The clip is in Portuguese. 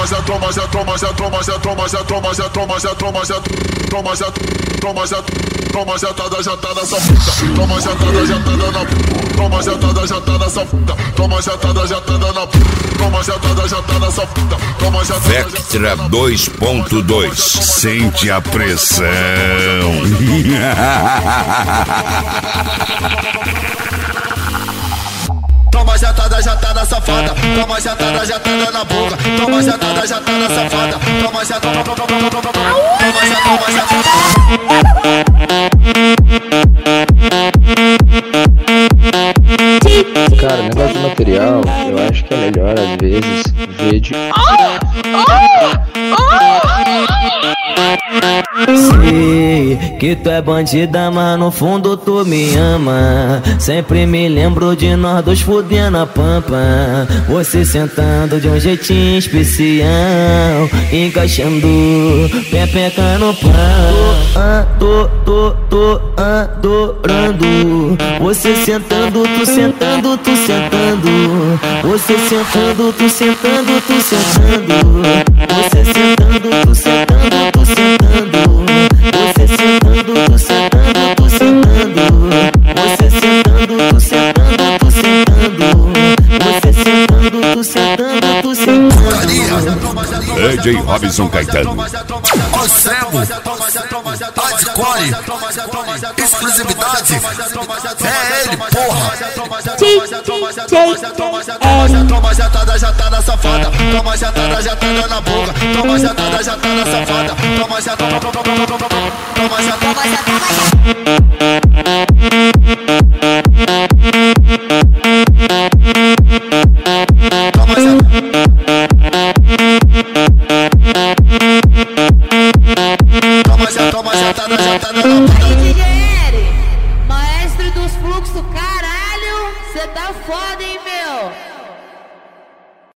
Toma jatada safada, toma jatada na toma jatada safada, toma jatada na toma jatada safada, toma jatada. Vectra 2.2, sente a pressão. Toma jatada safada, toma jatada na boca, toma jatada safada, toma jatada. Cara, negócio de material, eu acho que é melhor às vezes ver de... Sei que tu é bandida, mas no fundo tu me ama. Sempre me lembro de nós dois fudendo a pampa. Você sentando de um jeitinho especial, encaixando pepeca no pau. Tô adorando. Você sentando, tu sentando, tu sentando. Você sentando, tu sentando, tu sentando. Você sentando, tu sentando, tu sentando. Você sentando, tu sentando, tu sentando. Você sentando, tu sentando, tu sentando. Você sentando, tu sentando, tu sentando. DJ Robson Caetano. Ó cego, hardcore, exclusividade, é ele, porra. Toma jatada safada, toma jatada na boca, toma jatada safada, toma jatada. Maestro dos fluxos, caralho, cê tá foda, hein, meu?